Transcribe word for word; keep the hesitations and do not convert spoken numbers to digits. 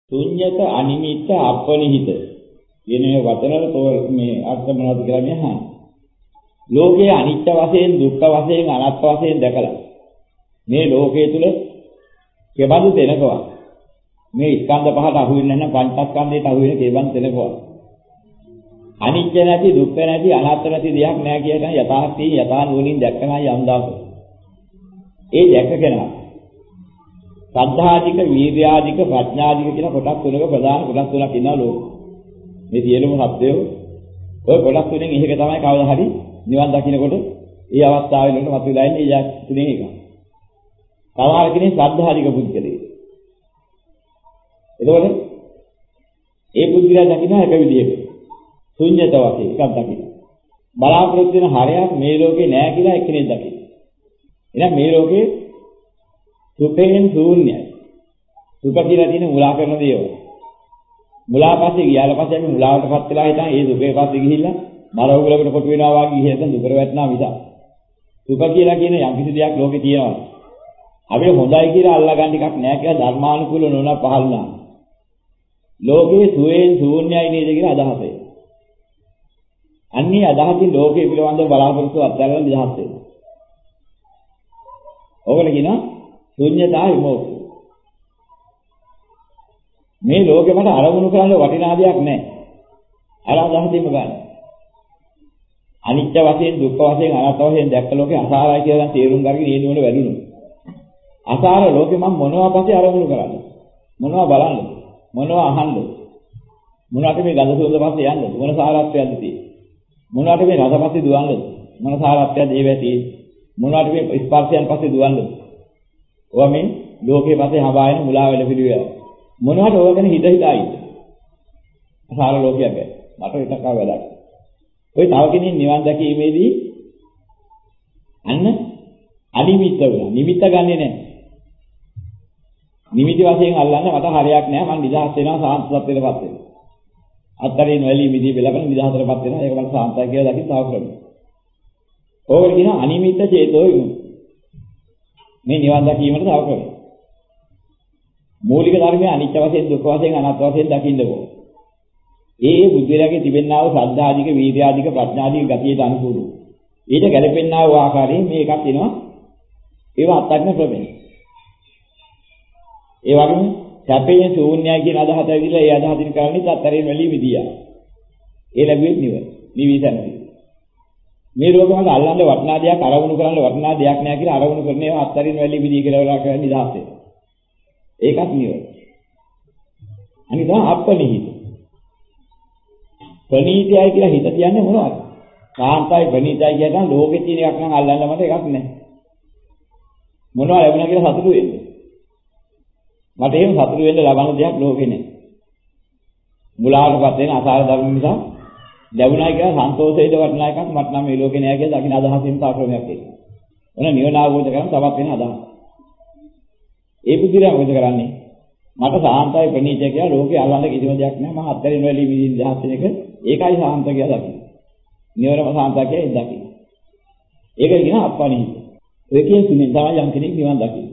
ශුන්්‍යත අනිමිත්ත අපනිහිත කියන මේ වචන වල මේ අර්ථ මොනවද කියලා මේ අහන්නේ. ලෝකයේ අනිත්‍ය වශයෙන් දුක්ඛ වශයෙන් අනාත්ම වශයෙන් දැකලා මේ ලෝකයේ තුල කෙබඳු දෙනකවා මේ ස්කන්ධ පහට අහු වෙන්නේ නැත්නම් පංචස්කන්ධයට අහු වෙන කෙබඳු දෙනකවා අනිත්‍ය නැති දුක්ඛ නැති අනාත්ම නැති දෙයක් නැහැ කියන යථාර්ථී යථා නුවණින් දැක්කනයි යම් දාස. ඒ දැක්කගෙන සද්ධාධික වීර්‍යාධික ප්‍රඥාධික කියන කොටස් තුනක ප්‍රධාන කොටස් තුනක් ඉන්නවා ලෝකෙ. මේ සියලුම සත්‍යය ඔය කොටස් තුනෙන් එකක තමයි කවදා හරි නිවන් දකින්නකොට ඒ අවස්ථාවේ නේද මතුවලා ඉන්නේ ඒ තුනේ එක. සමහර කෙනෙක් සද්ධාධික පුද්ගලයෙක්. එතකොට ඒ පුද්ගලයා දකින්න එක විදිහකට ශුන්‍යත වශයෙන් එකක් දකින්න. බලාපොරොත්තු වෙන හරයක් මේ ලෝකේ නැහැ කියලා එක්කෙනෙක් දකින්න. එහෙනම් මේ ලෝකේ සුඛයෙන් ශූන්‍යයි. සුඛ කියලා තියෙන මුලා කරන දේවල්. මුලා පස්සේ ගියාට පස්සේ අපි මුලාවටපත් වෙලා හිටන් ඒ සුඛේ පස්සේ ගිහිල්ලා මර උගලකට කොට වෙනවා වගේ ගිහින් දුකර වැටෙනවා මිස. සුඛ කියලා කියන යම් කිසි දෙයක් ලෝකේ තියෙනවා. අපිට හොඳයි කියලා අල්ලගන්න එකක් නැහැ කියලා ධර්මානුකූල නොවන පහළුණා. ලෝකේ සුවයෙන් ශූන්‍යයි නේද කියලා අදහසයි. අන්නේ අදහසින් ලෝකේ පිළිබඳව බලාපොරොත්තු අත්හැරලා නිදහස් වෙනවා. ඕකට කියනවා ශුන්‍යතා විමුක්තිය. මේ ලෝකෙ මට අරමුණු කරන්න වටිනා දෙයක් නැහැ. අර අදහසින්ම ගන්න. අනිත්‍ය වශයෙන් දුක්ඛ වශයෙන් අනාත්ම වශයෙන් දැක්ක ලෝකේ අසාරයි කියලා තේරුම් ගන්න ඒ නුවණ වැඩුණු. අසාර ලෝකෙ මම මොනවා පස්සේ අරමුණු කරන්නේ? මොනවා බලන්නේ? මොනවා අහන්නේ? මොනවාට මේ ගඳ සුවඳ පස්සේ යන්නේ? මොන සාරත්වයක්ද තියෙන්නේ? මොනවාට මේ රස පස්සේ දුවන්නේ? මොන සාරත්වයක්ද ඒවැ තියෙන්නේ? මොනවාට මේ ස්පර්ශයන් පස්සේ දුවන්නේ? ඔවා මේ ලෝකේ පස්සේ හඹායන මුලා වෙල පිළිවෙල. මොනවාට ඔය ගැන හිත හිතා ඉන්න. අසාර ලෝකයක් ගැන. මට එකක් වැඩක්. ඔය තව කෙනෙක් නිවන් දැකීමේදී අන්න අනිමිත්ත වුණා. නිමිත්ත ගන්නෙ නැහැ. නිමිති වශයෙන් අල්ලන්න මට හරියක් නැහැ. මම නිදහස් වෙනවා සාන්ත සත්‍යයටපත් වෙනවා. අත්තරින් වැලි මිදී බෙලගෙන නිදහසටපත් වෙනවා. ඒක මට සාන්තයි කියලා දකින්න තව ක්‍රමයක්. ඕකට කියනවා අනිමිත්ත චේතෝ විමුක්තිය. මේ නිවන් දැකීමට තව ක්‍රමයක්. මූලික ධර්මයේ අනිත්‍ය වශයෙන් දුක්ඛ වශයෙන් අනාත්ම වශයෙන් දකින්න ඕන. ඒ ඒ බුද්ධිලාගේ තිබෙනා වූ ශ්‍රද්ධාධික වීර්‍යාධික ප්‍රඥාධික ගතියට අනුකූලව. ඊට ගැලපෙන්නා වූ ආකාරයෙන් මේ එකක් එනවා. ඒවා අත්දැකීම ක්‍රමය. ඒ වගේම සැපේ ශූන්‍යයි කියන අදහස ඇවිල්ලා ඒ අදහසින් කරන්නේ අත්තරින් වැලී මිදියා. ඒ ලැබුවෙත් නිවන. නිවිසන්නේ. මේ රෝගවල අල්ලන්න වටිනා දෙයක් අරමුණු කරන්න වටිනා දෙයක් නැහැ කියලා අරමුණු කරන ඒවා අත්තරින් වැලී මිදී කියලා වලා කරන්නේ නිදහස් වෙනවා. ඒකත් නිවන. අනිදා අපනිහිත. ප්‍රණීතයයි කියලා හිත කියන්නේ මොනවද? කාන්තයි ප්‍රණීතයි කියනවා ලෝකේ තියෙන එකක් නම් අල්ලන්න මට එකක් නැහැ. මොනවා ලැබුණා කියලා සතුටු වෙන්නේ. මට එහෙම සතුටු වෙන්න ලබන දෙයක් ලෝකේ නැහැ. මුලාවටපත් වෙන අසාර ධර්ම නිසා ලැබුණා කියලා සන්තෝෂයට වටිනා එකක් මට නම් මේ ලෝකේ නැහැ කියලා දකින්න අදහසින් තාක්‍රමයක් එනවා. ඔන්න නිවන අවබෝධ කරගන්න තවත් වෙන අදහස. ඒ බුද්ධිලා මොකද කරන්නේ? මට සාන්තයි ප්‍රණීතය කියලා ලෝකේ අල්ලන්න කිසිම දෙයක් නැහැ. මම අත්තරින් වැලී මිදින් දහස් වෙන එක ඒකයි සාන්ත කියලා දකින්න. නිවනම සාන්ත කියලා දකින්න. ඒක කියන අප්පණිහිත. ඒකෙන් තුنين තමයි යම් කෙනෙක් නිවන් දකින්නේ.